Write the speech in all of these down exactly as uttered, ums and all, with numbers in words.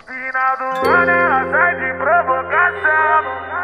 Final do ano ela sai de provocação.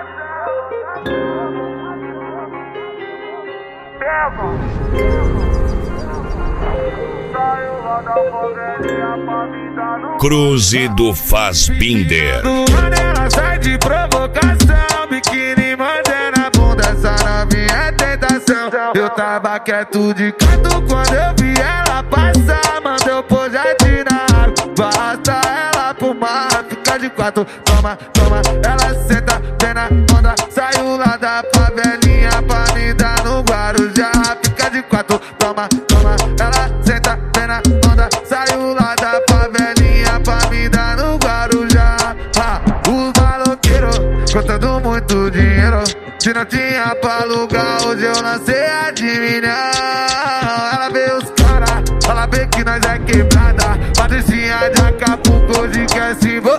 Saiu lá da favelinha pra me dar no Cruze do Fassbinder. Final do ano ela sai de provocação. Biquíni mandando a bunda, essa novinha é tentação. Eu tava quieto de canto quando eu vi ela passar. Mandou pôr jardim na água, basta ela pro mar. Fica de quatro, toma, toma. Ela senta, vem na onda. Saiu lá da favelinha pra me dar no Guarujá. Fica de quatro, toma, toma. Ela senta, vem na onda. Saiu lá da favelinha pra me dar no Guarujá. Ah, os maloqueiros contando muito dinheiro. Se não tinha pra alugar, hoje eu lancei a de milhão. Ela vê os caras, ela vê que nós é quebrada. Patricinha de Acapulco, hoje quer se vo...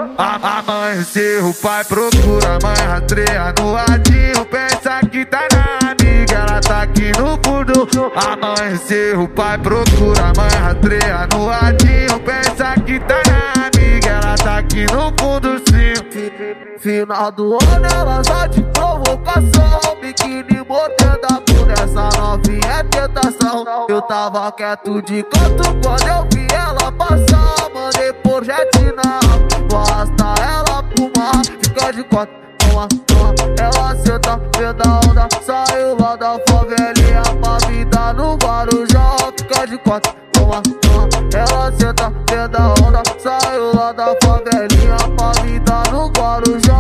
Amanheceu, o pai procura, a mãe rastreia no radinho. Pensa que tá na amiga, ela tá aqui no fundo. Amanheceu, o pai procura, a mãe rastreia no radinho. Pensa que tá na amiga, ela tá aqui no fundo sim. Final do ano ela só de provocação. Biquíni botando a bunda, essa novinha é tentação. Eu tava quieto de canto quando eu vi ela passar. Mandei por jet na basta ela pro mar. Fica de quatro, toma, toma. Ela senta, vê da onda. Saiu lá da favelinha pra me dar no Guarujá. Fica de quatro, toma, toma. Ela senta, vê da onda. Saiu lá da favelinha pra me dar no Guarujá.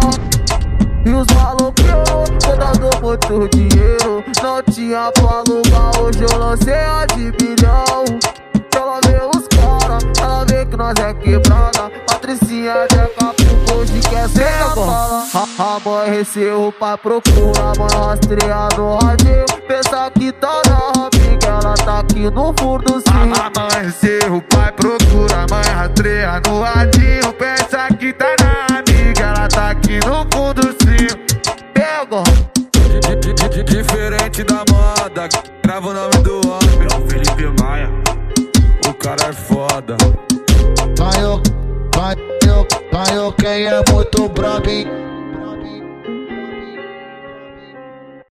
E os maloqueiros contando muito dinheiro. Não tinha pra alugar, hoje eu lancei a de bilhão. Ela vê os caras, ela vê que nós é quebrada. Patricinha de Acapulco, hoje quer ser a bala. Amanheceu, o pai procura, a mãe rastreia no radinho. Pensa que tá na amiga, ela tá aqui no fundo sim. Amanheceu, o pai procura, a mãe rastreia no radinho. Pensa que tá na amiga, ela tá aqui no fundo sim. Pega! Diferente da moda, grava o nome do homem, é o Felipe Maia. O cara é foda. Ganhou, ganhou, ganhou quem é muito brabo, hein?